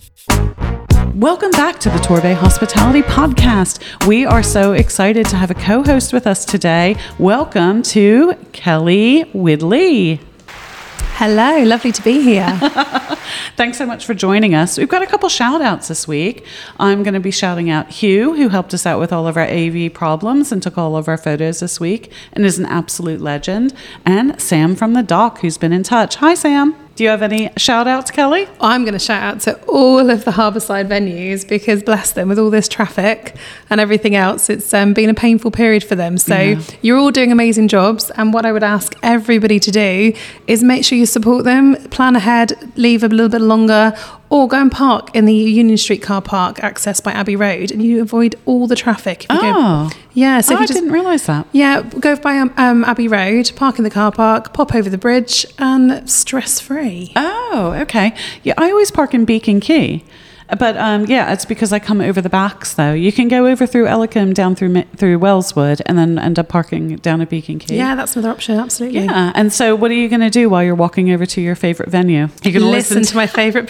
Welcome back to the Torbay Hospitality Podcast. We are so excited to have a co-host with us today. Welcome to Kelly Widley. Hello, lovely to be here. Thanks so much for joining us. We've got a couple shout outs this week. I'm going to be shouting out Hugh, who helped us out with all of our AV problems and took all of our photos this week and is an absolute legend. And Sam from the Dock, who's been in touch. Hi, Sam. Do you have any shout outs, Kelly? I'm going to shout out to all of the Harbourside venues because, bless them, with all this traffic and everything else, it's been a painful period for them. So You're all doing amazing jobs. And what I would ask everybody to do is make sure you support them, plan ahead, leave a little bit longer, or go and park in the Union Street car park accessed by Abbey Road, and you avoid all the traffic. So I didn't realise that. Yeah, go by Abbey Road, park in the car park, pop over the bridge, and stress-free. Oh, okay. Yeah, I always park in Beacon Quay. But it's because I come over the backs, though. You can go over through Ellicombe, down through Wellswood, and then end up parking down at Beacon Quay. Yeah, that's another option, absolutely. Yeah, and so what are you going to do while you're walking over to your favourite venue? You're going to listen to my favourite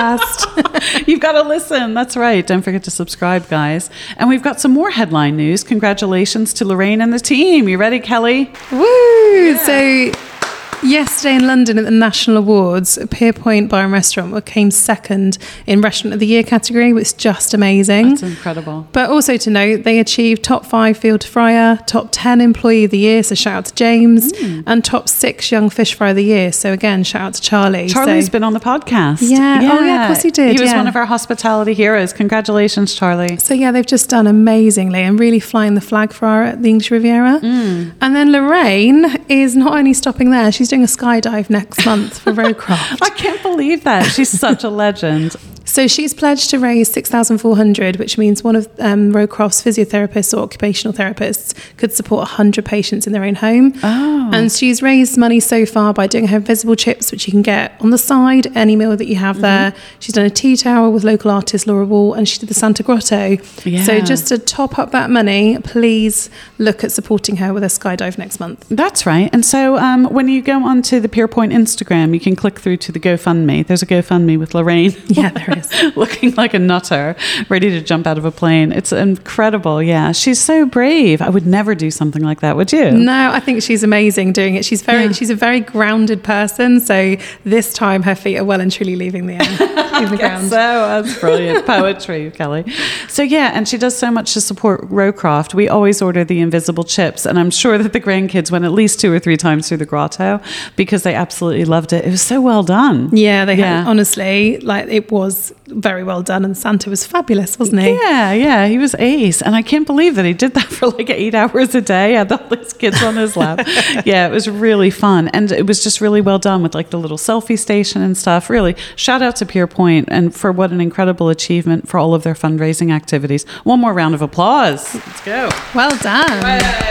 podcast. You've got to listen. That's right. Don't forget to subscribe, guys. And we've got some more headline news. Congratulations to Lorraine and the team. You ready, Kelly? Woo! Yeah. So yesterday in London at the National Awards, Pierpoint Bar and Restaurant came second in Restaurant of the Year category, which is just amazing. That's incredible. But also to note, they achieved top 5 field fryer, top 10 employee of the year, so shout out to James, and top 6 young fish fryer of the year. So again, shout out to Charlie. Charlie's been on the podcast. Yeah. Oh yeah, of course he did. He was one of our hospitality heroes. Congratulations, Charlie. So yeah, they've just done amazingly and really flying the flag for the English Riviera. And then Lorraine is not only stopping there, she's doing a skydive next month for Rowcroft. I can't believe that. She's such a legend. So she's pledged to raise $6,400, which means one of Rowcroft's physiotherapists or occupational therapists could support 100 patients in their own home. Oh. And she's raised money so far by doing her invisible chips, which you can get on the side, any meal that you have there. She's done a tea tower with local artist Laura Wall, and she did the Santa Grotto. Yeah. So just to top up that money, please look at supporting her with a skydive next month. That's right. And so when you go onto the Pierpoint Instagram, you can click through to the GoFundMe. There's a GoFundMe with Lorraine. Yeah, there is. Looking like a nutter, ready to jump out of a plane. It's incredible. Yeah, she's so brave. I would never do something like that, would you? No, I think she's amazing doing it. She's a very grounded person. So this time her feet are well and truly leaving the ground. So that's brilliant. Poetry, Kelly. So yeah, and she does so much to support Rowcroft. We always order the invisible chips, and I'm sure that the grandkids went at least 2 or 3 times through the grotto because they absolutely loved it. It was so well done. Yeah, they had, honestly, like it was very well done, and Santa was fabulous, wasn't he? Yeah, he was ace, and I can't believe that he did that for like 8 hours a day. Had all these kids on his lap. Yeah, it was really fun, and it was just really well done with like the little selfie station and stuff. Really, shout out to Pierpoint and for what an incredible achievement for all of their fundraising activities. One more round of applause. Let's go. Well done.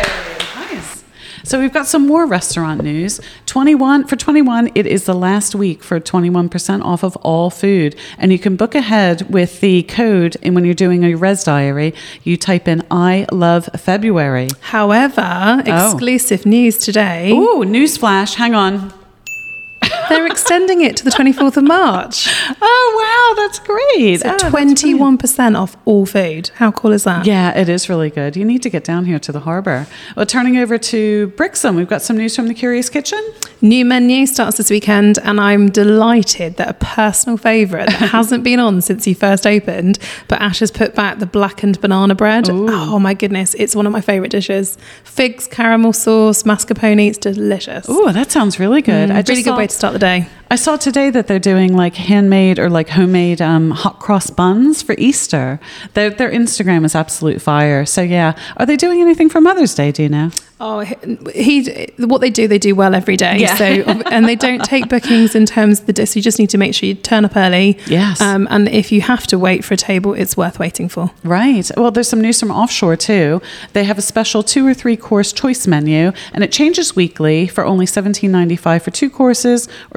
Nice. So we've got some more restaurant news. 21, it is the last week for 21% off of all food. And you can book ahead with the code, and when you're doing a res diary, you type in I love February. However, exclusive news today. Ooh, newsflash. Hang on. They're extending it to the 24th of March. Oh, wow, that's great. So 21% off all food. How cool is that? Yeah, it is really good. You need to get down here to the harbour. Well, turning over to Brixham, we've got some news from the Curious Kitchen. New menu starts this weekend, and I'm delighted that a personal favourite that hasn't been on since he first opened, but Ash has put back the blackened banana bread. Ooh. Oh my goodness, it's one of my favourite dishes. Figs, caramel sauce, mascarpone, it's delicious. Oh, that sounds really good. Really good way to start the day. I saw today that they're doing like handmade or like homemade hot cross buns for Easter. Their Instagram is absolute fire. So yeah, are they doing anything for Mother's Day? Do you know? Oh, what they do well every day. Yeah. So, and they don't take bookings in terms of the day. So you just need to make sure you turn up early. Yes. And if you have to wait for a table, it's worth waiting for. Right. Well, there's some news from Offshore too. They have a special 2 or 3 course choice menu, and it changes weekly for only $17.95 for 2 courses or $22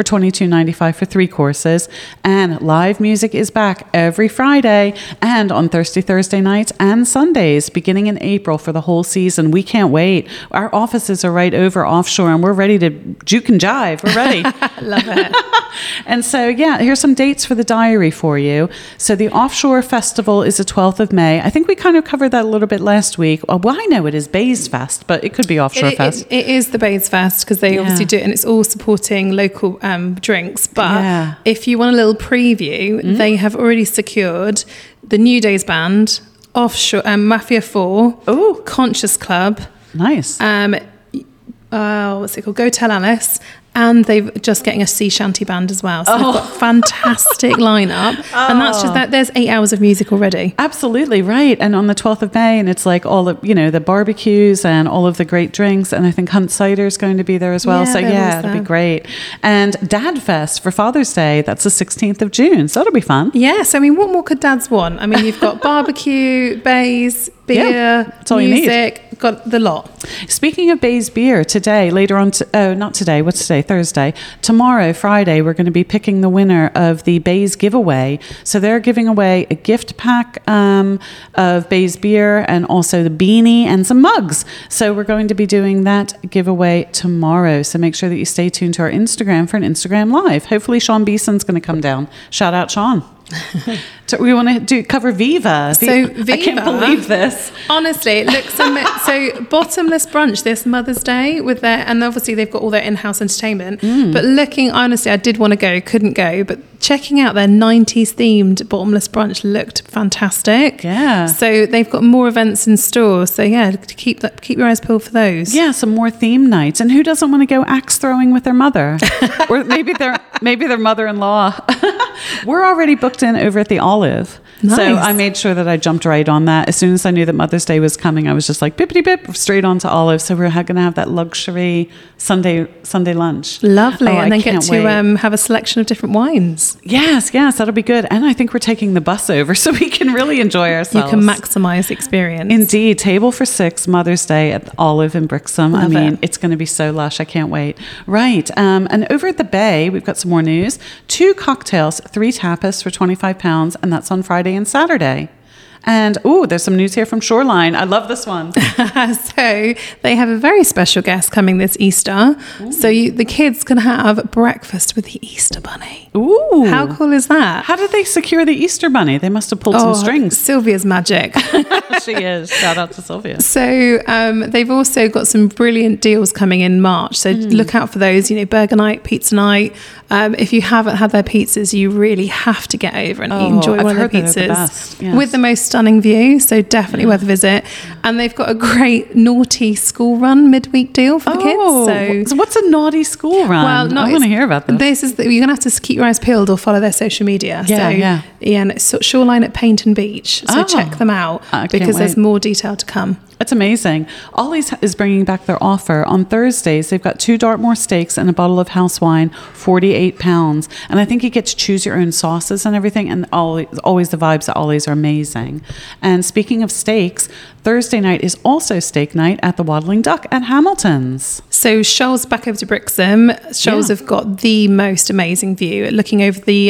$22.95 for 3 courses. And live music is back every Friday and on Thursday nights and Sundays beginning in April for the whole season. We can't wait. Our offices are right over offshore and we're ready to juke and jive. We're ready. Love it. And so, yeah, here's some dates for the diary for you. So the Offshore Festival is the 12th of May. I think we kind of covered that a little bit last week. Well, I know it is Bays Fest, but it could be Offshore Fest. It is the Bays Fest because they obviously do it, and it's all supporting local drinks. But if you want a little preview, they have already secured the New Days Band, Offshore, Mafia 4, Conscious Club. Nice. What's it called? Go Tell Alice. And they're just getting a sea shanty band as well. So they've got a fantastic lineup. And that's just that. There's 8 hours of music already. Absolutely, right. And on the 12th of May, and it's like all the, the barbecues and all of the great drinks. And I think Hunt Cider is going to be there as well. So it'll be great. And Dad Fest for Father's Day, that's the 16th of June. So that'll be fun. Yes. I mean, what more could dads want? I mean, you've got barbecue, bays, beer, that's all music. You need. Got the lot. Speaking of Bays beer, today, later on, not today, what's today? Thursday. Tomorrow, Friday, we're going to be picking the winner of the Bays giveaway. So they're giving away a gift pack of Bays beer and also the beanie and some mugs. So we're going to be doing that giveaway tomorrow. So make sure that you stay tuned to our Instagram for an Instagram Live. Hopefully Sean Beeson's going to come down. Shout out, Sean. So we want to cover Viva. So Viva, I can't believe this. Honestly, it looks so bottomless brunch this Mother's Day with their, and obviously they've got all their in-house entertainment. But looking, honestly, I did want to go, couldn't go, but checking out their 90s themed bottomless brunch looked fantastic. Yeah. So they've got more events in store. So yeah, keep your eyes peeled for those. Yeah, some more theme nights. And who doesn't want to go axe throwing with their mother? Or maybe their mother-in-law. We're already booked in over at the Olive. Nice. So I made sure that I jumped right on that. As soon as I knew that Mother's Day was coming, I was just like, bippity-bip, straight on to Olive. So we're going to have that luxury Sunday lunch. Lovely. And then get to have a selection of different wines. Yes, that'll be good. And I think we're taking the bus over so we can really enjoy ourselves. You can maximise the experience. Indeed. Table for 6, Mother's Day at the Olive in Brixham. Love it. It's going to be so lush. I can't wait. Right. And over at the Bay, we've got some more news. 2 cocktails, 3 tapas for £25, and that's on Friday and Saturday. And there's some news here from Shoreline. I love this one. So they have a very special guest coming this Easter. Ooh. So the kids can have breakfast with the Easter Bunny. Ooh. How cool is that? How did they secure the Easter Bunny? They must have pulled some strings. Sylvia's magic. She is. Shout out to Sylvia. So they've also got some brilliant deals coming in March. So look out for those, burger night, pizza night. If you haven't had their pizzas, you really have to get over and enjoy one of their pizzas. The best. Yes. With the most stunning view. So definitely worth a visit. And they've got a great naughty school run midweek deal for the kids. So what's a naughty school run? Well, I want to hear about this. You're going to have to keep your eyes peeled or follow their social media. Yeah, and it's Shoreline at Paynton Beach. So check them out because there's more detail to come. It's amazing. Ollie's is bringing back their offer. On Thursdays, they've got 2 Dartmoor steaks and a bottle of house wine, £48. And I think you get to choose your own sauces and everything. And always the vibes at Ollie's are amazing. And speaking of steaks, Thursday night is also steak night at the Waddling Duck at Hamilton's. So Shoals back over to Brixham. Shoals have got the most amazing view, looking over the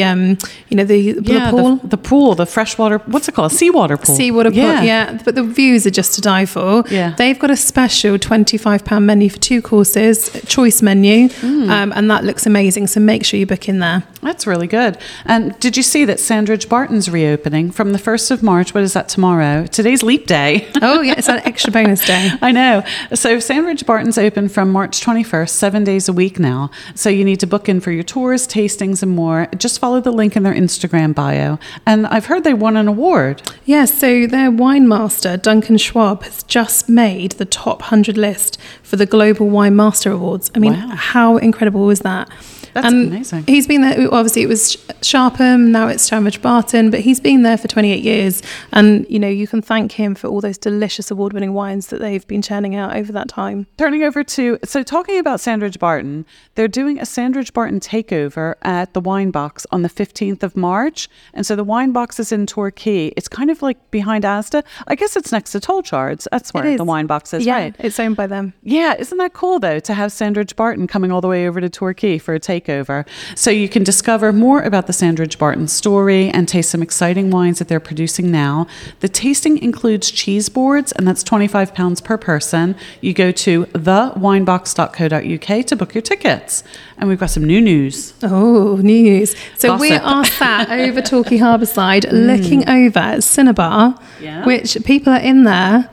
pool. The pool, the freshwater, what's it called? Seawater pool. Seawater pool, yeah. But the views are just to die for. Yeah. They've got a special £25 menu for 2 courses, choice menu, and that looks amazing. So make sure you book in there. That's really good. And did you see that Sandridge Barton's reopening from the 1st of March? What is that, tomorrow? Today's leap day. Oh, yeah, it's an extra bonus day. I know. So Sandridge Barton's open from March 21st, 7 days a week now. So you need to book in for your tours, tastings, and more. Just follow the link in their Instagram bio. And I've heard they won an award. Yes, so their wine master, Duncan Schwab, has just made the top 100 list for the Global Wine Master Awards. I mean, How incredible is that? That's amazing. He's been there, obviously it was Sharpham, now it's Sandridge Barton, but he's been there for 28 years. And, you can thank him for all those delicious award-winning wines that they've been churning out over that time. Talking about Sandridge Barton, they're doing a Sandridge Barton takeover at the Wine Box on the 15th of March. And so the Wine Box is in Torquay. It's kind of like behind Asda. I guess it's next to Tolchards. That's where the Wine Box is, right? It's owned by them. Yeah, isn't that cool, though, to have Sandridge Barton coming all the way over to Torquay for a takeover? takeover. So you can discover more about the Sandridge Barton story and taste some exciting wines that they're producing now. The tasting includes cheese boards, and that's £25 per person. You go to thewinebox.co.uk to book your tickets. And we've got some new news. Oh, news. So Gossip. we are sat over Torquay Harbourside looking over at Cinnabar, which people are in there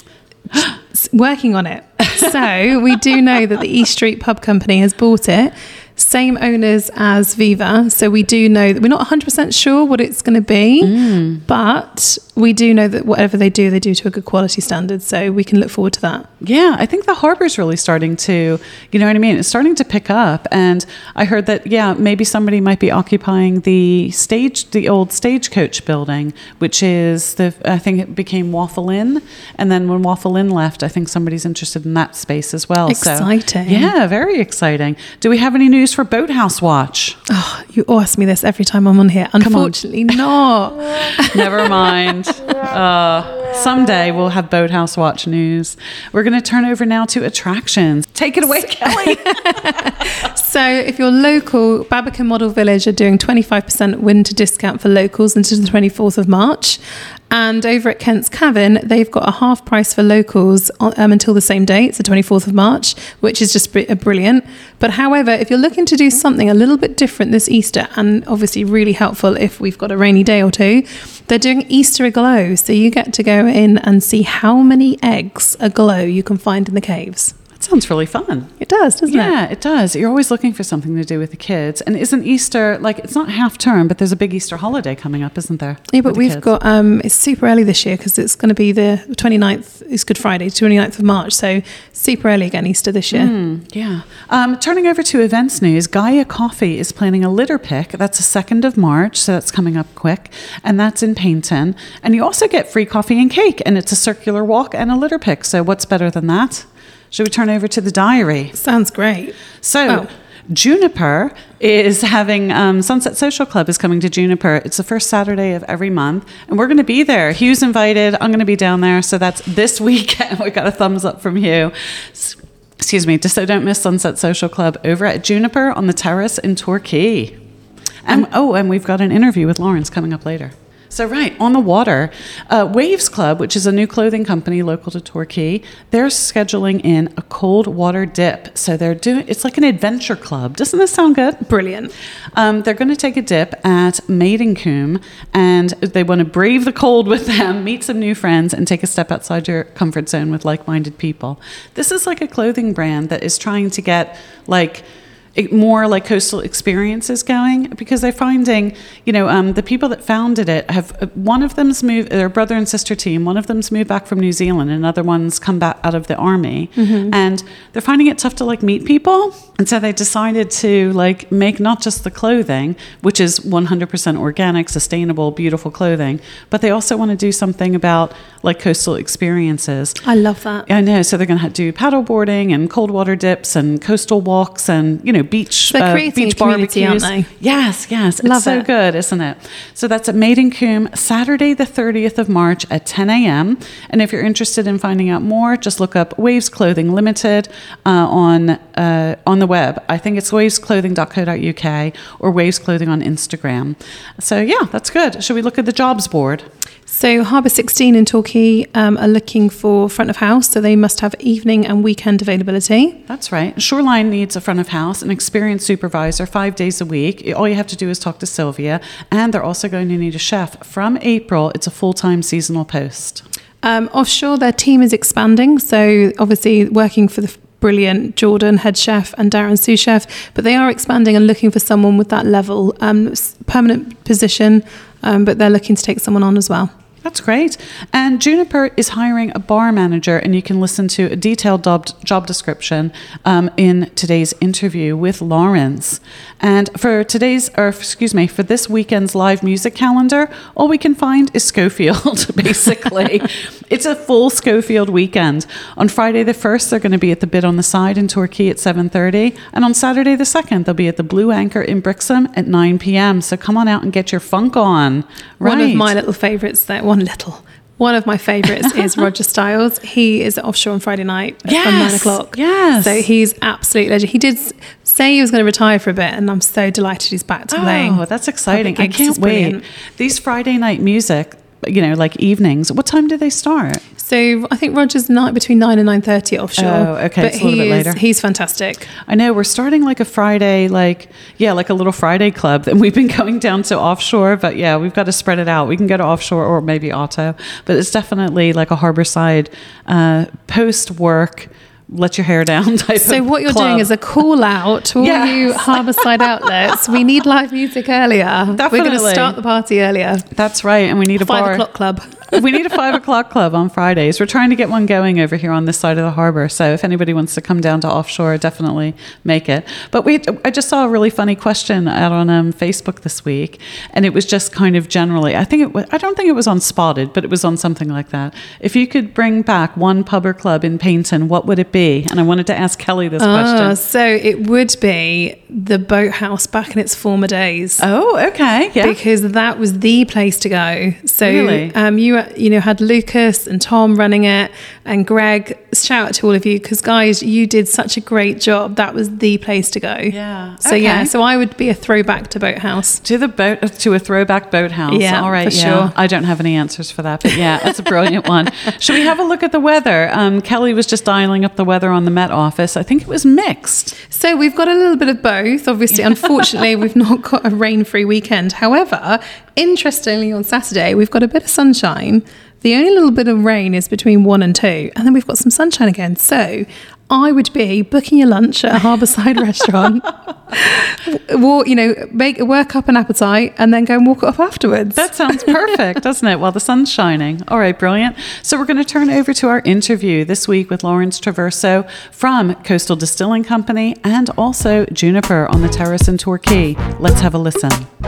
working on it. So we do know that the East Street Pub Company has bought it. Same owners as Viva. So we do know that we're not 100% sure what it's going to be, but we do know that whatever they do to a good quality standard. So we can look forward to that. Yeah, I think the harbor's really starting to, you know what I mean? It's starting to pick up. And I heard that, maybe somebody might be occupying the old Stagecoach building, which is I think it became Waffle Inn. And then when Waffle Inn left, I think somebody's interested in that space as well. Exciting. So, yeah, very exciting. Do we have any news for Boathouse Watch? Oh, you ask me this every time I'm on here. Unfortunately, not. Never mind. Someday we'll have Boathouse Watch news. We're going to turn over now to attractions. Take it away, Kelly. So if you're local, Babbacombe Model Village are doing 25% winter discount for locals until the 24th of March. And over at Kent's Cavern, they've got a half price for locals until the same date, it's the 24th of March, which is just brilliant. But however, if you're looking to do something a little bit different this Easter, and obviously really helpful if we've got a rainy day or two, they're doing Easter aglow. So you get to go in and see how many eggs aglow you can find in the caves. Sounds really fun. It does, doesn't it? Yeah, it does. You're always looking for something to do with the kids. And isn't Easter, it's not half term, but there's a big Easter holiday coming up, isn't there? Yeah, but we've got, it's super early this year because it's going to be the 29th, it's Good Friday, 29th of March. So super early again, Easter this year. Yeah. Turning over to events news, Gaia Coffee is planning a litter pick. That's the 2nd of March, so that's coming up quick. And that's in Paynton. And you also get free coffee and cake, and it's a circular walk and a litter pick. So what's better than that? Should we turn over to the diary? Sounds great. So, Juniper is having Sunset Social Club is coming to Juniper. It's the first Saturday of every month, and we're going to be there. Hugh's invited. I'm going to be down there, so that's this weekend. We got a thumbs up from Hugh. Excuse me. So don't miss Sunset Social Club over at Juniper on the terrace in Torquay. And we've got an interview with Lawrence coming up later. So on the water, Waves Club, which is a new clothing company local to Torquay, they're scheduling in a cold water dip. So it's like an adventure club. Doesn't this sound good? Brilliant. They're going to take a dip at Maidencombe, and they want to brave the cold with them, meet some new friends, and take a step outside your comfort zone with like-minded people. This is like a clothing brand that is trying to get more like coastal experiences going, because they're finding, the people that founded it one of them's moved, their brother and sister team, one of them's moved back from New Zealand, and another one's come back out of the army. And they're finding it tough to meet people. And so they decided to make not just the clothing, which is 100% organic, sustainable, beautiful clothing, but they also want to do something about coastal experiences. I love that. I know. So they're going to do paddle boarding and cold water dips and coastal walks and, beach beach barbecues. Aren't they? Yes. Love it's so it. good, isn't it? So that's at Maidencombe, Saturday the 30th of March at 10 a.m. And if you're interested in finding out more, just look up Waves Clothing Limited on the web. I think it's wavesclothing.co.uk or Waves Clothing on Instagram. So that's good. Should we look at the jobs board? So Harbour 16 in Torquay are looking for front of house, so they must have evening and weekend availability. That's right. Shoreline needs a front of house, an experienced supervisor 5 days a week. All you have to do is talk to Sylvia, and they're also going to need a chef. From April, it's a full-time seasonal post. Offshore, their team is expanding, so obviously working for the brilliant Jordan, head chef, and Darren, sous chef, but they are expanding and looking for someone with that level, permanent position, but they're looking to take someone on as well. That's great. And Juniper is hiring a bar manager, and you can listen to a detailed job description in today's interview with Lawrence. And for this weekend's live music calendar, all we can find is Schofield, basically. It's a full Schofield weekend. On Friday the 1st, they're going to be at the Bit on the Side in Torquay at 7:30. And on Saturday the 2nd, they'll be at the Blue Anchor in Brixham at 9 p.m. So come on out and get your funk on. One of my little favourites there. One of my favourites is Roger Stiles. He is offshore on Friday night from 9 o'clock. Yes. So he's absolute legend. He did say he was going to retire for a bit, and I'm so delighted he's back to playing. Oh, that's exciting. I Public gigs. can't It's wait. brilliant. These Friday night music, like evenings, what time do they start? So I think Roger's night between 9 and 9:30 offshore. Oh, okay. But It's a little bit later. He's fantastic. I know we're starting like a Friday, like a little Friday club. And we've been going down to offshore, but yeah, we've got to spread it out. We can go to offshore or maybe auto, but it's definitely like a harborside post-work, let your hair down type So of what you're club. doing is a call out to all Yes. you harborside outlets. We need live music earlier. We're going to Definitely. start the party earlier. That's right, and we need a 5 bar. o'clock club. We need a 5 o'clock club on Fridays. We're trying to get one going over here on this side of the harbor. So if anybody wants to come down to offshore, definitely make it. But I just saw a really funny question out on Facebook this week, and it was just kind of generally. I don't think it was on Spotted, but it was on something like that. If you could bring back one pub or club in Paignton, what would it be? And I wanted to ask Kelly this question. So it would be the Boathouse back in its former days. Oh, okay, yeah. Because that was the place to go. So Really? you had Lucas and Tom running it, and Greg. Shout out to all of you, because guys, you did such a great job. That was the place to go. Yeah. So Okay. so I would be a throwback to Boathouse. To a throwback boathouse. Yeah, all right. for Yeah, sure. I don't have any answers for that, but yeah, that's a brilliant one. Should we have a look at the weather? Kelly was just dialing up the weather on the Met Office. I think it was mixed. So we've got a little bit of both. Obviously, unfortunately, we've not got a rain-free weekend. However, interestingly, on Saturday, we've got a bit of sunshine. The only little bit of rain is between 1 and 2, and then we've got some sunshine again. So I would be booking your lunch at a harbourside restaurant, work up an appetite, and then go and walk it off afterwards. That sounds perfect, doesn't it? While the sun's shining. All right, brilliant. So we're going to turn over to our interview this week with Lawrence Traverso from Coastal Distilling Company and also Juniper on the terrace in Torquay. Let's have a listen.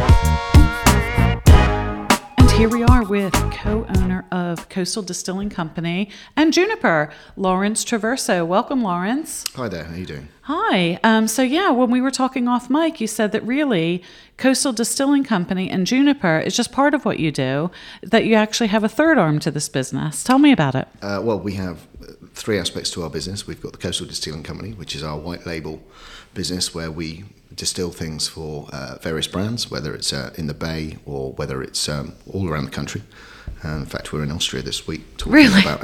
Here we are with co-owner of Coastal Distilling Company and Juniper, Lawrence Traverso. Welcome, Lawrence. Hi there, how are you doing? Hi. When we were talking off mic, you said that really Coastal Distilling Company and Juniper is just part of what you do, that you actually have a third arm to this business. Tell me about it. Well, we have three aspects to our business. We've got the Coastal Distilling Company, which is our white label business where we distill things for various brands, whether it's in the Bay or whether it's all around the country. In fact, we're in Austria this week talking about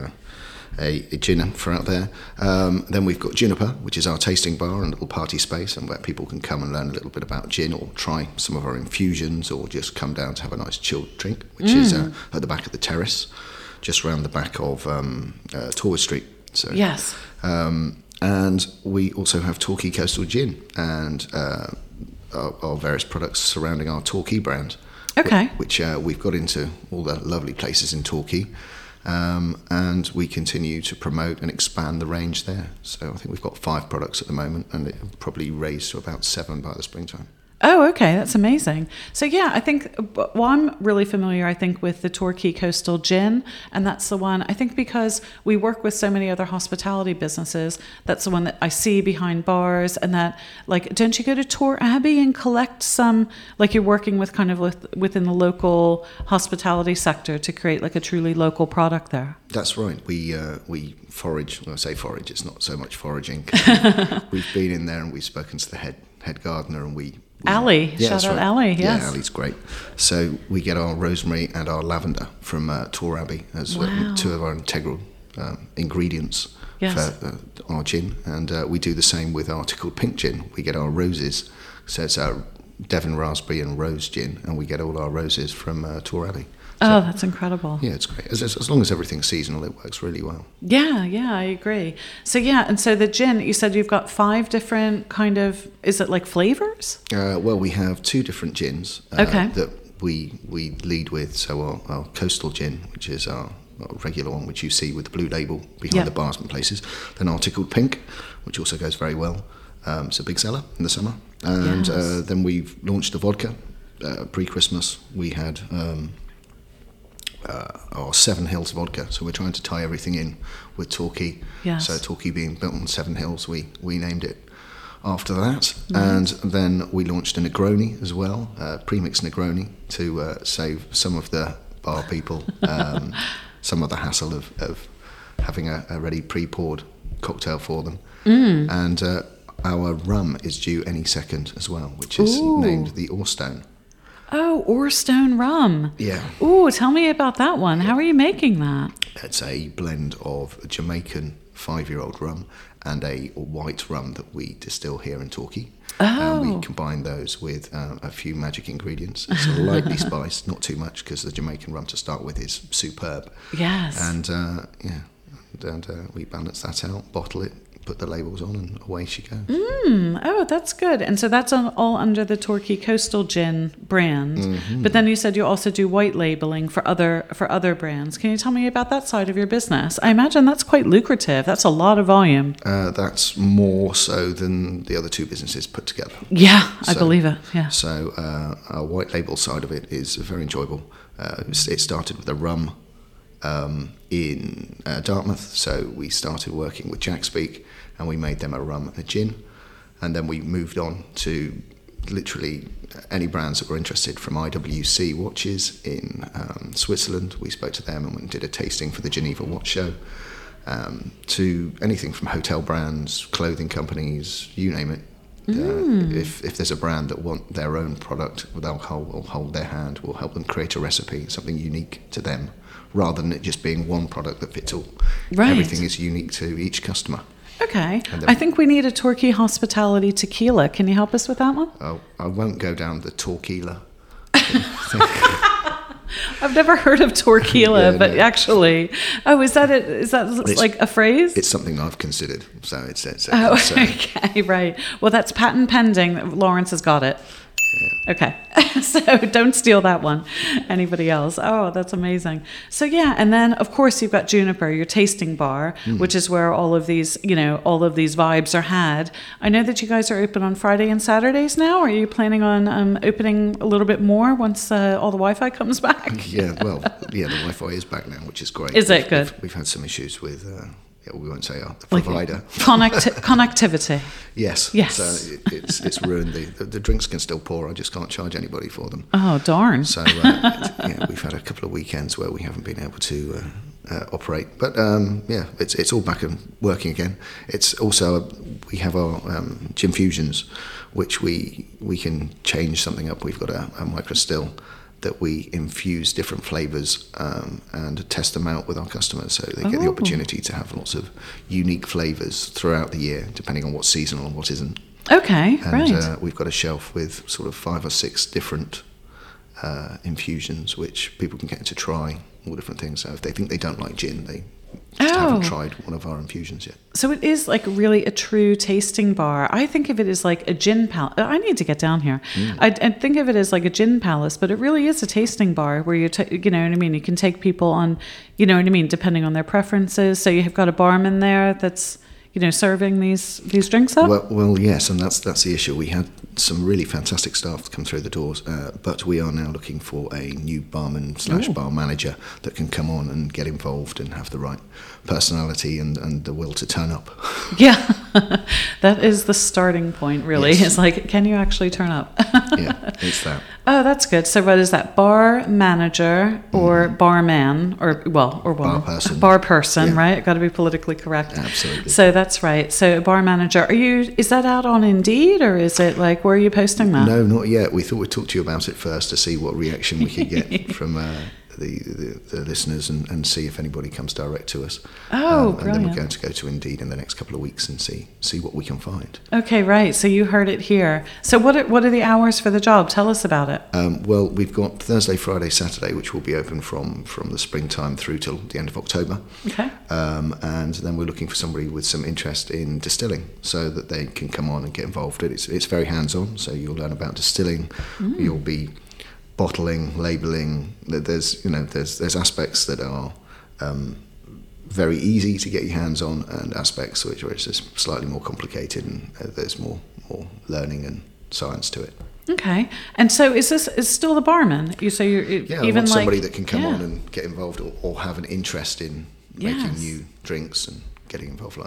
a gin for out there. Then we've got Juniper, which is our tasting bar and little party space, and where people can come and learn a little bit about gin or try some of our infusions or just come down to have a nice chilled drink, which is at the back of the terrace, just around the back of Torwood Street. So, Yes. And we also have Torquay Coastal Gin and our various products surrounding our Torquay brand. Okay. Which we've got into all the lovely places in Torquay. And we continue to promote and expand the range there. So I think we've got 5 products at the moment, and it will probably raise to about 7 by the springtime. Oh, okay. That's amazing. So, yeah, I think, I'm really familiar, I think, with the Torquay Coastal Gin. And that's the one, I think because we work with so many other hospitality businesses, that's the one that I see behind bars. And that, don't you go to Tor Abbey and collect some, you're working with kind of within the local hospitality sector to create a truly local product there? That's right. We forage. When I say forage, it's not so much foraging. We've been in there and we've spoken to the head gardener, and Ali, shout out Ali, yes. Yeah, Ali's great. So we get our rosemary and our lavender from Tor Abbey as 2 of our integral ingredients for our gin. And we do the same with our Tickled Pink gin. We get our roses. So it's our Devon raspberry and rose gin, and we get all our roses from Tor Abbey. So, that's incredible. Yeah, it's great. As long as everything's seasonal, it works really well. Yeah, I agree. So, and so the gin, you said you've got 5 different kind of, is it like flavors? Well, we have 2 different gins that we lead with. So our coastal gin, which is our regular one, which you see with the blue label behind the bars and places. Then our Tickled Pink, which also goes very well. It's a big seller in the summer. And then we've launched a vodka. Pre-Christmas, we had... our Seven Hills vodka, so we're trying to tie everything in with Torquay. Yes. So Torquay being built on Seven Hills, we named it after that. And then we launched a Negroni as well, premixed Negroni, to save some of the bar people. Some of the hassle of having a ready pre-poured cocktail for them. And our rum is due any second as well, which is named the Orstone. Oh, Orstone rum. Yeah. Ooh, tell me about that one. How are you making that? It's a blend of a Jamaican 5-year-old rum and a white rum that we distill here in Torquay. Oh. We combine those with a few magic ingredients. It's lightly spiced, not too much, because the Jamaican rum to start with is superb. Yes. And we balance that out, bottle it, put the labels on, and away she goes. Oh, that's good. And so that's all under the Torquay Coastal Gin brand. Mm-hmm. But then you said you also do white labeling for other brands. Can you tell me about that side of your business? I imagine that's quite lucrative. That's a lot of volume. That's more so than the other two businesses put together. Yeah, I believe it. Yeah. So our white label side of it is very enjoyable. It started with a rum in Dartmouth, so we started working with Jack Speak, and we made them a rum and a gin, and then we moved on to literally any brands that were interested, from IWC watches in Switzerland. We spoke to them and did a tasting for the Geneva Watch Show, to anything from hotel brands, clothing companies, you name it. If there's a brand that want their own product with alcohol, we'll hold their hand. We'll help them create a recipe, something unique to them, rather than it just being one product that fits all. Right. Everything is unique to each customer. Okay. I think we need a Torquay Hospitality tequila. Can you help us with that one? Oh, I won't go down the Torquila. I've never heard of Torquila, Yeah, but no. actually, is that it? Is that like a phrase? It's something I've considered, so it's Okay, right. Well, that's patent pending. Lawrence has got it. Okay, so don't steal that one. Anybody else? Oh, that's amazing. So yeah, and then of course you've got Juniper, your tasting bar, which is where all of these vibes are had. I know that you guys are open on Friday and Saturdays now. Are you planning on opening a little bit more once all the Wi-Fi comes back? the Wi-Fi is back now, which is great. Is it good? We've had some issues with. We won't say the provider. Connectivity. Yes. Yes. So it's ruined. The drinks can still pour. I just can't charge anybody for them. Oh, darn. So we've had a couple of weekends where we haven't been able to operate. But it's all back and working again. It's also we have our gin fusions, which we can change something up. We've got a micro still that we infuse different flavours and test them out with our customers, so they get the opportunity to have lots of unique flavours throughout the year, depending on what's seasonal and what isn't. Okay, And right. we've got a shelf with sort of 5 or 6 different infusions, which people can get to try all different things. So if they think they don't like gin, they just haven't tried one of our infusions yet. So it is like really a true tasting bar. I think of it as like a gin palace. I need to get down here. I think of it as like a gin palace, but it really is a tasting bar where you know what I mean? You can take people on, you know what I mean, depending on their preferences. So you have got a barman there that's, serving these drinks up? Well, yes, and that's the issue. We had some really fantastic staff come through the doors, but we are now looking for a new barman / bar manager that can come on and get involved and have the right personality and the will to turn up. Yeah, that is the starting point, really. Yes. It's like, can you actually turn up? Yeah, it's that. Oh, that's good. So what is that? Bar manager or barman or woman? Bar person. Bar person, Yeah. right? Got to be politically correct. Absolutely. So that's right. So bar manager. Is that out on Indeed, or is it like, where are you posting that? No, not yet. We thought we'd talk to you about it first to see what reaction we could get from the listeners and see if anybody comes direct to us. Oh, and then brilliant. we're going to go to Indeed in the next couple of weeks and see what we can find. Okay, right. So you heard it here. So what are the hours for the job? Tell us about it. Well, we've got Thursday, Friday, Saturday, which will be open from the springtime through till the end of October. Okay. And then we're looking for somebody with some interest in distilling, so that they can come on and get involved. It's very hands-on, so you'll learn about distilling. You'll be bottling, labelling. There's aspects that are very easy to get your hands on, and aspects which are just slightly more complicated, and there's more learning and science to it. Okay. And so is still the barman? You say you're Yeah, I even want somebody like, that can come on and get involved or have an interest in making Yes. new drinks and getting involved like that.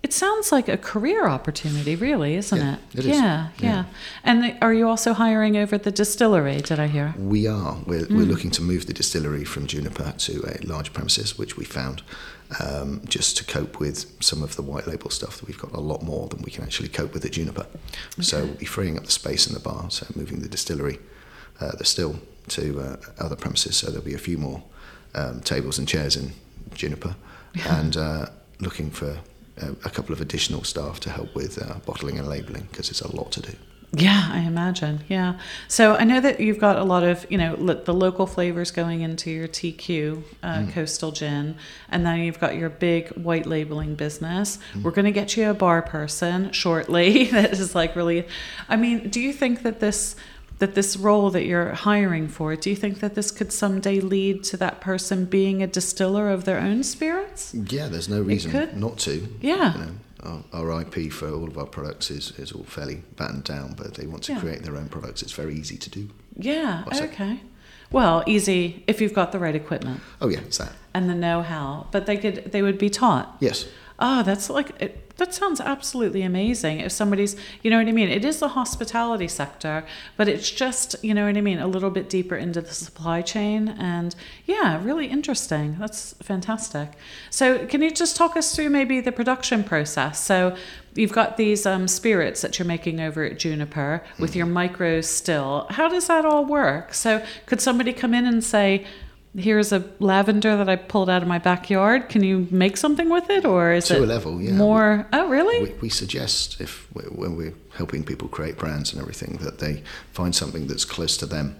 It sounds like a career opportunity, really, isn't Yeah, it? it is. Yeah. And are you also hiring over at the distillery, did I hear? We are. We're looking to move the distillery from Juniper to a large premises, which we found, just to cope with some of the white label stuff that we've got a lot more than we can actually cope with at Juniper. Okay. So we'll be freeing up the space in the bar, so moving the distillery, the still, to other premises. So there'll be a few more tables and chairs in Juniper, and looking for a couple of additional staff to help with bottling and labelling, because it's a lot to do. Yeah, I imagine. Yeah. So I know that you've got a lot of, the local flavors going into your TQ Coastal Gin, and then you've got your big white labeling business. We're going to get you a bar person shortly. That is like really, I mean, do you think that this role that you're hiring for, do you think that this could someday lead to that person being a distiller of their own spirits? Yeah, there's no reason not to. Yeah. Our IP for all of our products is all fairly battened down, but they want to create their own products. It's very easy to do. Yeah, okay. Well, easy if you've got the right equipment. Oh yeah, it's that. And the know-how. But they would be taught. Yes. Oh, that sounds absolutely amazing. If somebody's, you know what I mean? It is the hospitality sector, but it's just, you know what I mean, a little bit deeper into the supply chain. And yeah, really interesting. That's fantastic. So can you just talk us through maybe the production process? So you've got these spirits that you're making over at Juniper with your micro still. How does that all work? So could somebody come in and say, here's a lavender that I pulled out of my backyard. Can you make something with it, or is to it a level? Yeah. More? Oh, really? We suggest when we're helping people create brands and everything, that they find something that's close to them.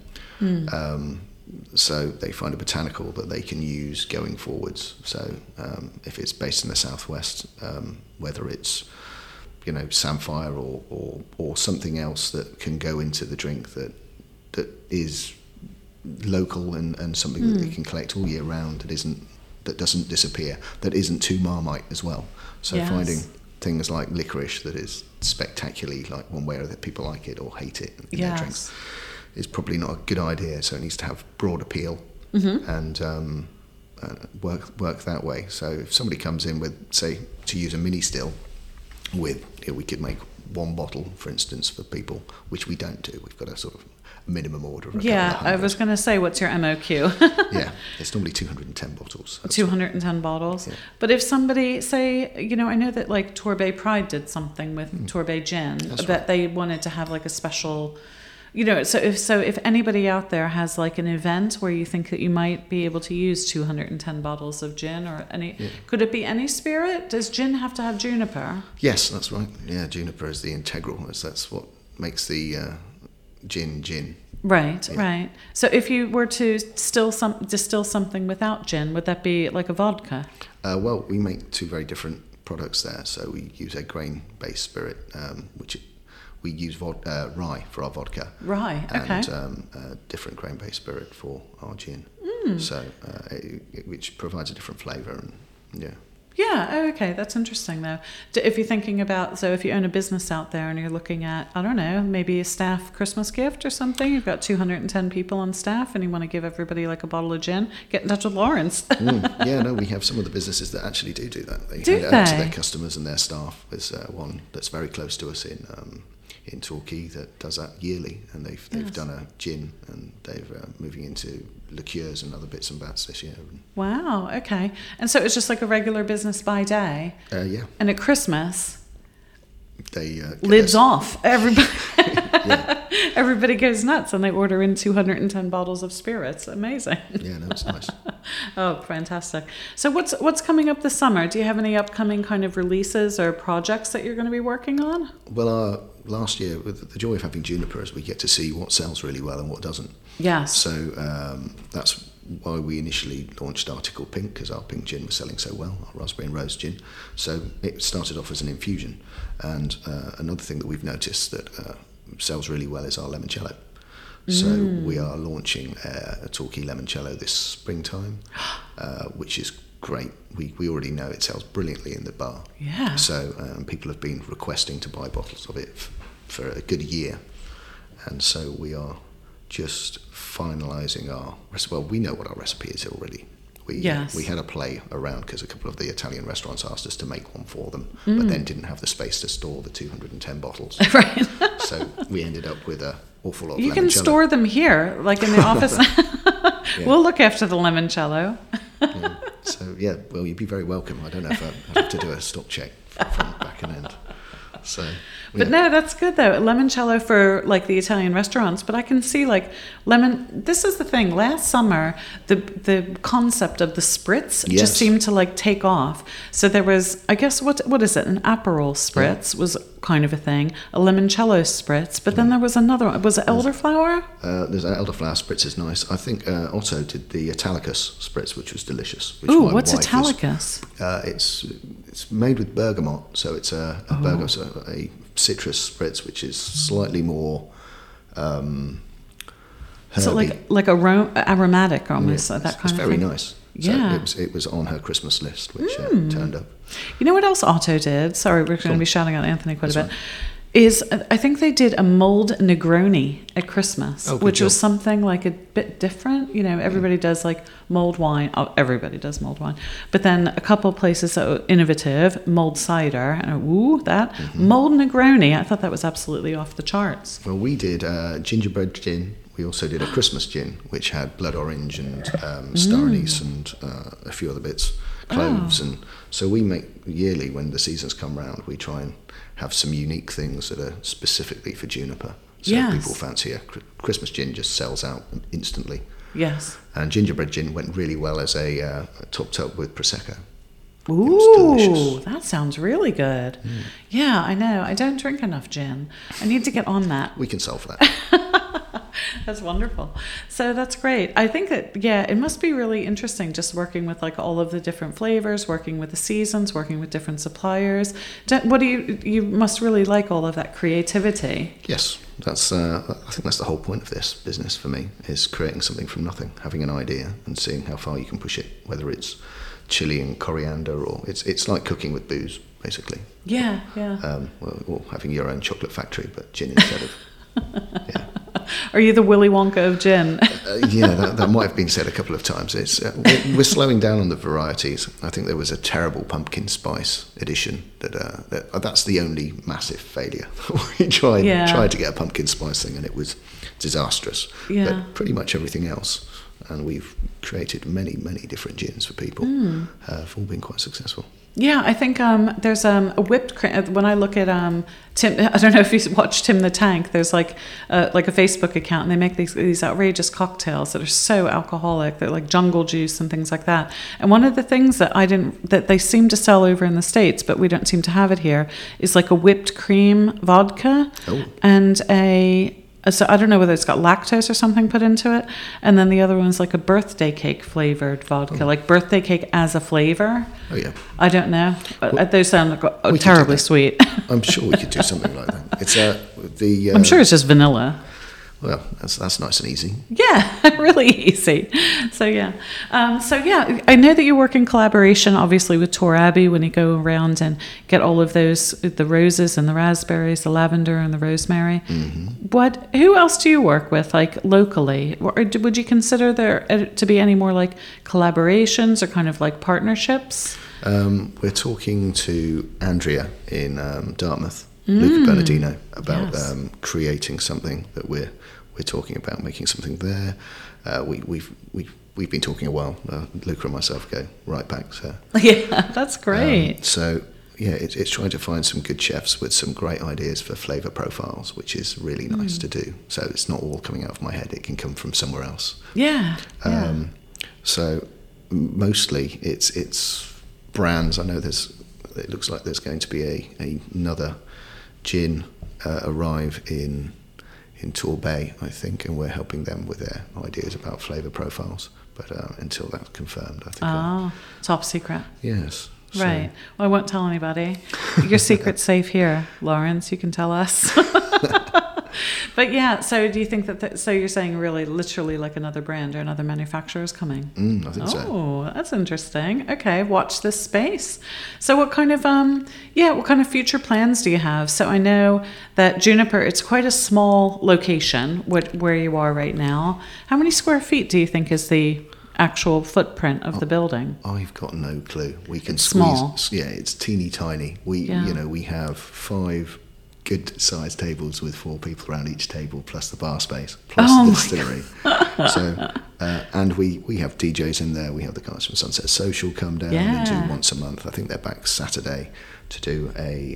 So they find a botanical that they can use going forwards. So if it's based in the southwest, whether it's samphire or something else that can go into the drink that is local and something that they can collect all year round, that doesn't disappear, that isn't too Marmite as well. So finding things like licorice that is spectacularly like one way or that people like it or hate it in their drinks is probably not a good idea. So it needs to have broad appeal and work that way. So if somebody comes in with, say, to use a mini still with, we could make one bottle, for instance, for people, which we don't do. We've got a sort of minimum order of I was going to say, what's your MOQ? Yeah, it's normally 210 bottles. 210 bottles. Yeah. If somebody, say, I know that like Torbay Pride did something with Torbay Gin, that they wanted to have like a special, so if anybody out there has like an event where you think that you might be able to use 210 bottles of gin or could it be any spirit? Does gin have to have juniper? Yes, that's right. Yeah, juniper is the integral. That's what makes the gin. Right. So if you were to distill something without gin, would that be like a vodka? Well, we make two very different products there. So we use a grain-based spirit, which we use rye for our vodka. Rye, okay. And a different grain-based spirit for our gin. So which provides a different flavour and Yeah, okay, that's interesting though. If you're thinking about, so if you own a business out there and you're looking at, I don't know, maybe a staff Christmas gift or something, you've got 210 people on staff and you want to give everybody like a bottle of gin, get in touch with Lawrence. Yeah, no, we have some of the businesses that actually do that. They hand it out to their customers and their staff. There's one that's very close to us in Torquay that does that yearly, and they've done a gin, and they're moving into liqueurs and other bits and bats this year. Wow, okay. And so it's just like a regular business by day? Yeah. And at Christmas, they lids off. Everybody goes nuts and they order in 210 bottles of spirits. Amazing. Yeah, no, it's nice. Oh, fantastic. So what's coming up this summer? Do you have any upcoming kind of releases or projects that you're going to be working on? Well, last year, with the joy of having Juniper is we get to see what sells really well and what doesn't. Yes. So that's why we initially launched Article Pink, because our pink gin was selling so well, our raspberry and rose gin. So it started off as an infusion. And another thing that we've noticed that sells really well is our limoncello. So we are launching a Torquay limoncello this springtime, which is great. We already know it sells brilliantly in the bar. Yeah. So people have been requesting to buy bottles of it for a good year. And so we are just finalising our recipe. Well, we know what our recipe is already. Yes. We had a play around because a couple of the Italian restaurants asked us to make one for them, but then didn't have the space to store the 210 bottles. Right. So we ended up with an awful lot of You limoncello. can store them here, like in the office. Yeah. We'll look after the limoncello. Yeah. So, yeah, well, you'd be very welcome. I don't know if I'd have to do a stock check from back and end. So, But no, that's good though. Limoncello for like the Italian restaurants. But I can see like this is the thing. Last summer, the concept of the spritz Yes. just seemed to like take off. So there was, I guess, what is it? An Aperol spritz was kind of a thing. A limoncello spritz. But then there was another one. Was it elderflower? There's an elderflower spritz is nice. I think Otto did the Italicus spritz, which was delicious. Which Ooh, my what's wife Italicus? It's made with bergamot, so it's a bergamot, so a citrus spritz, which is slightly more herby. So like aromatic almost, that kind It's of very thing. nice. Yeah. So it was on her Christmas list, which turned up. You know what else Otto did? Sorry, we're going to be shouting out Anthony quite a That's bit. Is I think they did a mulled Negroni at Christmas, Oh, good which was job. something like a bit different. You know, everybody does like mulled wine. Oh, everybody does mulled wine. But then a couple places that were innovative, mulled cider. And mulled Negroni. I thought that was absolutely off the charts. Well, we did gingerbread gin. We also did a Christmas gin, which had blood orange and star anise and a few other bits, cloves. And so we make yearly, when the seasons come round, we try and have some unique things that are specifically for juniper. So Yes. people fancy a Christmas gin just sells out instantly. Yes. And gingerbread gin went really well as a topped up with Prosecco. Ooh, delicious. that sounds really good. Yeah, I know. I don't drink enough gin. I need to get on that. We can solve that. That's wonderful. So that's great. I think that, yeah, it must be really interesting just working with like all of the different flavors, working with the seasons, working with different suppliers. What do you must really like all of that creativity. Yes, that's. I think that's the whole point of this business for me, is creating something from nothing, having an idea and seeing how far you can push it, whether it's chili and coriander or it's like cooking with booze, basically. Yeah, yeah. Or having your own chocolate factory, but gin instead of. Yeah. Are you the Willy Wonka of gin? Yeah, that might have been said a couple of times. It's we're slowing down on the varieties. I think there was a terrible pumpkin spice edition that's the only massive failure. We tried to get a pumpkin spice thing and it was disastrous. Yeah. But pretty much everything else, and we've created many different gins for people, have all been quite successful. Yeah, I think there's a whipped cream. When I look at Tim, I don't know if you watch Tim the Tank. There's like a Facebook account, and they make these outrageous cocktails that are so alcoholic. They're like jungle juice and things like that. And one of the things that they seem to sell over in the States, but we don't seem to have it here, is like a whipped cream vodka and so I don't know whether it's got lactose or something put into it. And then the other one's like a birthday cake flavored vodka, like birthday cake as a flavor. Oh, yeah. I don't know. Those sound like we could terribly do that. sweet. I'm sure we could do something like that. It's I'm sure it's just vanilla. Well, that's nice and easy. Yeah, really easy. So yeah. I know that you work in collaboration, obviously, with Tor Abbey when you go around and get all of those, the roses and the raspberries, the lavender and the rosemary. Mm-hmm. Who else do you work with, like locally? Or would you consider there to be any more like collaborations or kind of like partnerships? We're talking to Andrea in Dartmouth, Luca Bernardino, about creating something that we're talking about, making something there. We've been talking a while. Luca and myself go right back. So yeah, that's great. So yeah, it's trying to find some good chefs with some great ideas for flavour profiles, which is really nice to do. So it's not all coming out of my head; it can come from somewhere else. Yeah. So mostly it's brands. I know it looks like there's going to be another gin arrive in Torbay, I think, and we're helping them with their ideas about flavour profiles. But until that's confirmed, I think. Top secret. Yes. Right. Well, I won't tell anybody. Your secret's safe here, Lawrence. You can tell us. But yeah, so do you think so you're saying really literally like another brand or another manufacturer is coming? I think so. Oh, that's interesting. Okay, watch this space. So what kind of future plans do you have? So I know that Juniper, it's quite a small location where you are right now. How many square feet do you think is the actual footprint of the building? I've got no clue. We can Small. squeeze. Yeah, it's teeny tiny. We have 5 good-sized tables with 4 people around each table, plus the bar space, plus the distillery. So, and we have DJs in there. We have the guys from Sunset Social come down and do once a month. I think they're back Saturday to do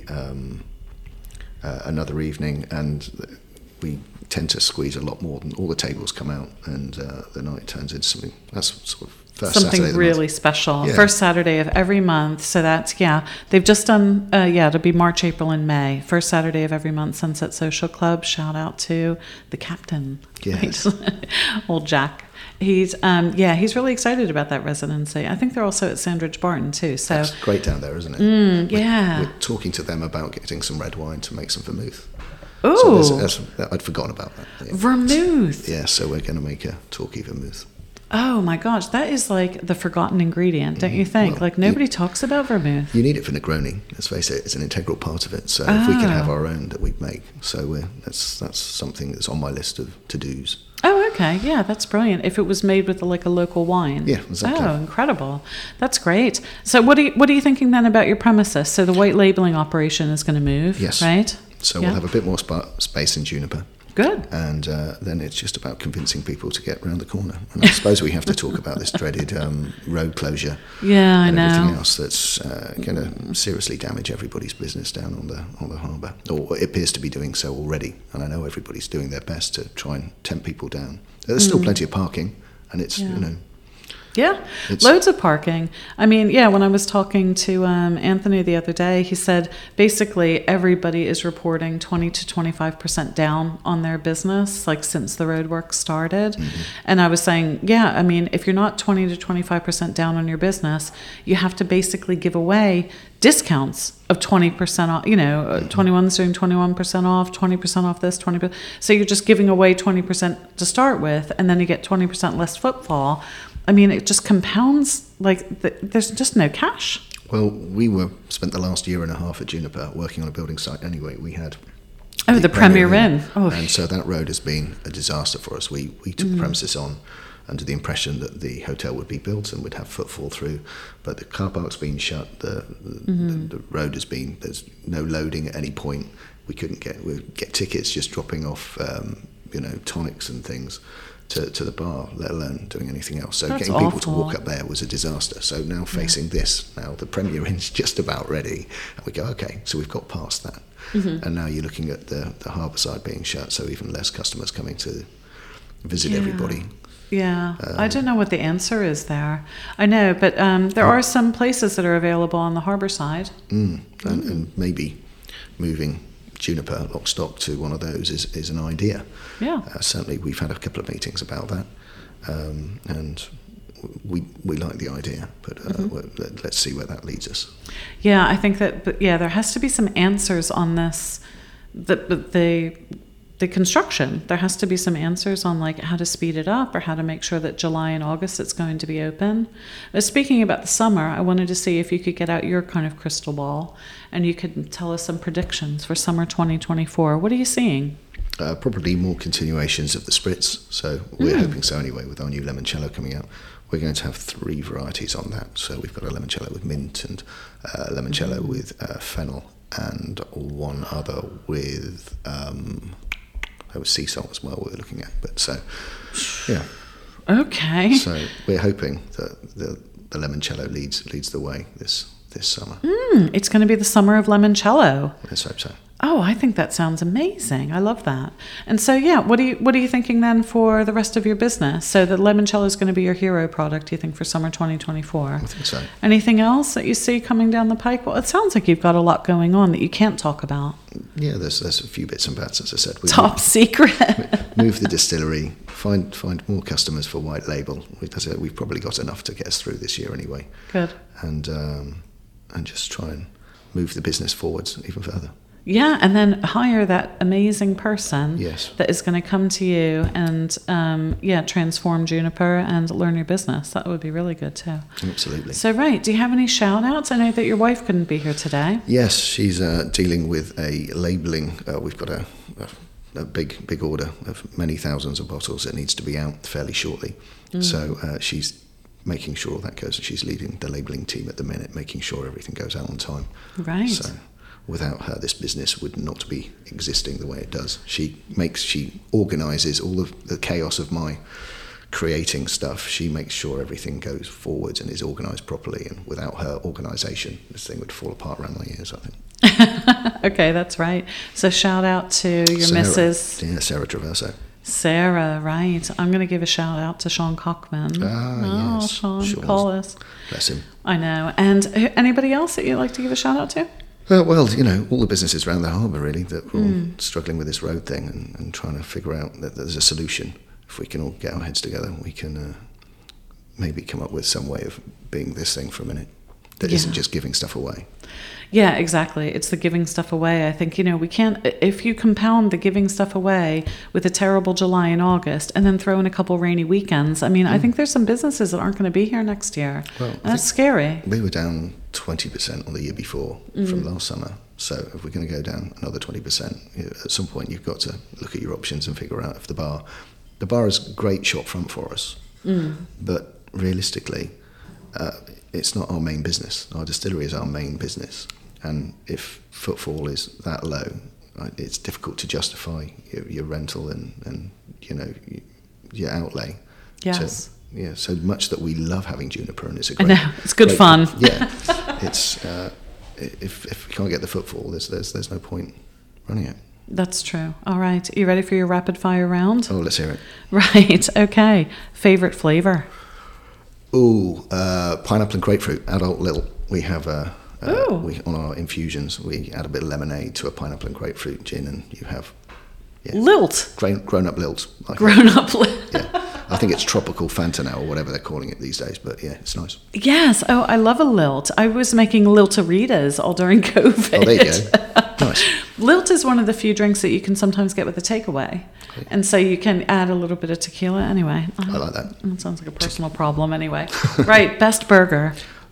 another evening, and we tend to squeeze a lot more than all the tables come out, and the night turns into something that's sort of first Something Saturday really special. Yeah. First Saturday of every month. So that's, they've just done, it'll be March, April, and May. First Saturday of every month, Sunset Social Club. Shout out to the captain. Yes. Right? Old Jack. He's really excited about that residency. I think they're also at Sandridge Barton too. So That's great down there, isn't it? Yeah. We're talking to them about getting some red wine to make some vermouth. Ooh. So I'd forgotten about that. Yeah. Vermouth. Yeah, so we're going to make a Torquay vermouth. Oh my gosh, that is like the forgotten ingredient, don't you think? Well, like nobody talks about vermouth. You need it for Negroni. Let's face it, it's an integral part of it. So if we could have our own that we'd make, so that's something that's on my list of to-dos. Oh, okay. Yeah, that's brilliant. If it was made with like a local wine. Yeah, exactly. Oh, incredible. That's great. So what are you thinking then about your premises? So the white labeling operation is going to move, Yes. right? So we'll have a bit more space in Juniper. Good. And then it's just about convincing people to get round the corner. And I suppose we have to talk about this dreaded road closure. Yeah, I and know. everything else that's going to seriously damage everybody's business down on the harbour. Or it appears to be doing so already. And I know everybody's doing their best to try and tempt people down. There's still plenty of parking, and it's, Yeah, loads of parking. I mean, when I was talking to Anthony the other day, he said basically everybody is reporting 20 to 25% down on their business, like since the roadwork started. Mm-hmm. And I was saying, I mean, if you're not 20 to 25% down on your business, you have to basically give away discounts of 20% off, 21's doing 21% off, 20% off this, 20%. So you're just giving away 20% to start with, and then you get 20% less footfall. I mean, it just compounds, there's just no cash. Well, we spent the last year and a half at Juniper working on a building site anyway. We had the Premier Inn. Oh. And so that road has been a disaster for us. We took the premises on under the impression that the hotel would be built and would have footfall through, but the car park's been shut, the road has been, there's no loading at any point. We get tickets just dropping off, tonics and things to the bar, let alone doing anything else. So That's getting people awful. to walk up there was a disaster. So now facing this, now the Premier Inn's just about ready, and we go, okay, so we've got past that. Mm-hmm. And now you're looking at the harbour side being shut, so even less customers coming to visit everybody. Yeah, I don't know what the answer is there. I know, but there are some places that are available on the harbour side. And maybe moving Juniper lock stock to one of those is an idea. Yeah. Certainly we've had a couple of meetings about that, and we like the idea, but let's see where that leads us. Yeah, I think that, there has to be some answers on this. The construction, there has to be some answers on like how to speed it up or how to make sure that July and August it's going to be open. Speaking about the summer, I wanted to see if you could get out your kind of crystal ball and you could tell us some predictions for summer 2024. What are you seeing? Probably more continuations of the spritz. So we're hoping so anyway with our new limoncello coming out. We're going to have 3 varieties on that. So we've got a limoncello with mint and limoncello with fennel and one other with... there was sea salt as well we were looking at, but so yeah. Okay. So we're hoping that the limoncello leads the way this summer. It's going to be the summer of limoncello. Let's hope so. Oh, I think that sounds amazing. I love that. And so, what are you thinking then for the rest of your business? So the limoncello is going to be your hero product, you think, for summer 2024? I think so. Anything else that you see coming down the pike? Well, it sounds like you've got a lot going on that you can't talk about. Yeah, there's a few bits and bats, as I said. Top secret. Move the distillery, find more customers for white label. We've probably got enough to get us through this year anyway. Good. And just try and move the business forwards even further. Yeah, and then hire that amazing person that is going to come to you and, transform Juniper and learn your business. That would be really good too. Absolutely. So, do you have any shout-outs? I know that your wife couldn't be here today. Yes, she's dealing with a labelling. We've got a big order of many thousands of bottles that needs to be out fairly shortly. So she's making sure that goes. She's leading the labelling team at the minute, making sure everything goes out on time. Right. So without her, this business would not be existing the way it does. She organises all of the chaos of my creating stuff. She makes sure everything goes forwards and is organised properly, and without her organisation, this thing would fall apart around my ears, I think. Okay, that's right. So shout out to your Mrs. Yeah, Sarah Traverso. Sarah, right. I'm going to give a shout out to Sean Cockman. Yes. Sean, Sean's- call us. Bless him. I know. And anybody else that you'd like to give a shout out to? Well, all the businesses around the harbour, really, that we're all struggling with this road thing and trying to figure out that there's a solution. If we can all get our heads together, we can maybe come up with some way of being this thing for a minute that isn't just giving stuff away. Yeah, exactly. It's the giving stuff away. I think, we can't, if you compound the giving stuff away with a terrible July and August and then throw in a couple rainy weekends, I think there's some businesses that aren't going to be here next year. Well, and that's scary. We were down 20% on the year before from last summer. So if we're going to go down another 20%, at some point you've got to look at your options and figure out if the bar is a great shop front for us. But realistically, it's not our main business. Our distillery is our main business. And if footfall is that low, it's difficult to justify your rental and your outlay. Yes. So much that we love having Juniper, and it's a I great... know, it's good fun. Yeah. It's if we can't get the footfall, there's no point running it. That's true. All right. Are you ready for your rapid fire round? Oh, let's hear it. Right. Okay. Favorite flavor? Pineapple and grapefruit, adult lilt. We have Ooh. on our infusions, we add a bit of lemonade to a pineapple and grapefruit gin, and you have Lilt. grown-up lilt. Grown up lilt. Yeah. I think it's tropical Fanta now, or whatever they're calling it these days, but yeah, it's nice. Yes. Oh, I love a lilt. I was making liltaritas all during COVID. Oh, there you go. Nice. Lilt is one of the few drinks that you can sometimes get with a takeaway. Okay. And so you can add a little bit of tequila anyway. I like that. That sounds like a personal problem anyway. Right. Best burger.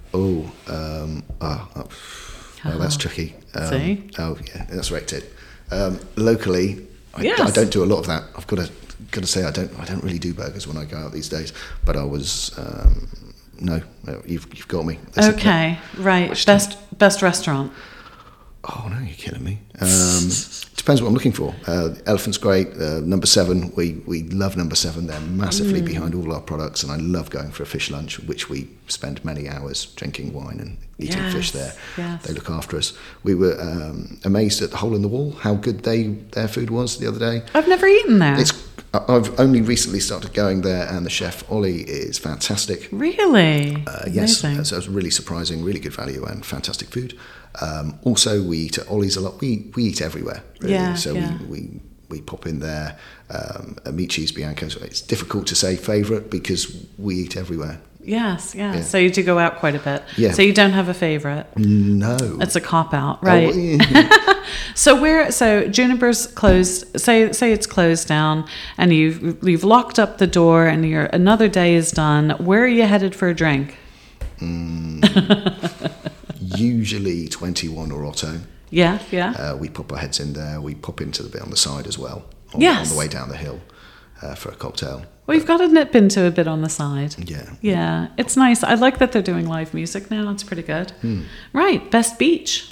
That's tricky. See? Oh, yeah, that's wrecked it. Locally, Yes. I don't do a lot of that. I've got to say I don't really do burgers when I go out these days. But I was no, you've got me. Okay, right. Best restaurant. Oh no, you're killing me. Depends what I'm looking for. Elephant's great. Number 7, we love Number 7. They're massively behind all our products, and I love going for a fish lunch, which we spend many hours drinking wine and eating fish there. Yes. They look after us. We were amazed at the Hole in the Wall, how good their food was the other day. I've never eaten there. I've only recently started going there, and the chef Ollie is fantastic. Really? Yes, Amazing. so it was really surprising, really good value and fantastic food. Also, we eat at Ollie's a lot. We eat everywhere, really. Yeah, So yeah. we pop in there. Amici's Bianco. So it's difficult to say favourite because we eat everywhere. Yes, yeah. Yeah. So you do go out quite a bit. Yeah. So you don't have a favorite. No. It's a cop out, right? Oh, yeah. So Juniper's closed. Say it's closed down, and you've locked up the door, and another day is done. Where are you headed for a drink? Usually 21 or Otto. Yeah. We pop our heads in there. We pop into the bit on the side as well. On Yes. the way down the hill for a cocktail. Well, you've got to nip into a bit on the side. Yeah. Yeah, it's nice. I like that they're doing live music now. It's pretty good. Right. Best beach.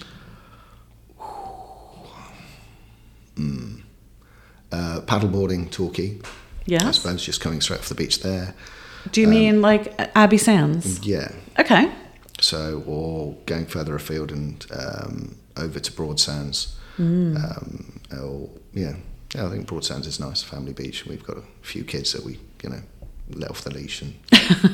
Paddleboarding, Torquay. I Yes. suppose just coming straight off the beach there. Do you mean like Abbey Sands? Yeah. Okay. So, or going further afield and over to Broadsands. I think Broadsands is nice, family beach. We've got a few kids that we, let off the leash. And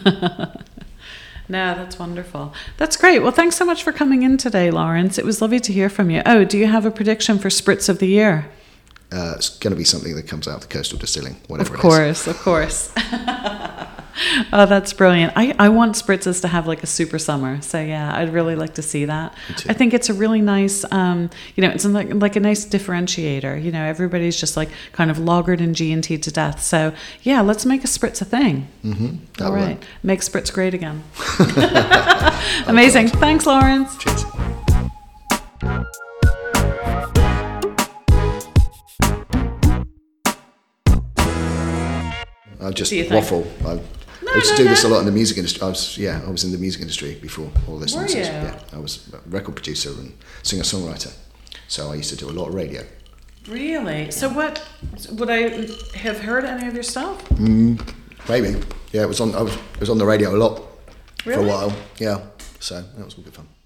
No, that's wonderful. That's great. Well, thanks so much for coming in today, Lawrence. It was lovely to hear from you. Oh, do you have a prediction for Spritz of the Year? it's going to be something that comes out of the coastal distilling, whatever it is. Of course. Oh, that's brilliant. I want spritzes to have like a super summer. So yeah, I'd really like to see that. Me too. I think it's a really nice, it's like a nice differentiator. Everybody's just like kind of lagered in G&T to death. So yeah, let's make a spritz a thing. Mm-hmm. All right. Make spritz great again. Amazing. Thanks, Lawrence. Cheers. I just Do you think? waffle. I used to do this a lot in the music industry. I was in the music industry before all this nonsense. Yeah, I was a record producer and singer-songwriter. So I used to do a lot of radio. Really? So what would I have heard any of your stuff? Maybe. Yeah, it was on the radio a lot for a Really? while. Yeah. So that was all good fun.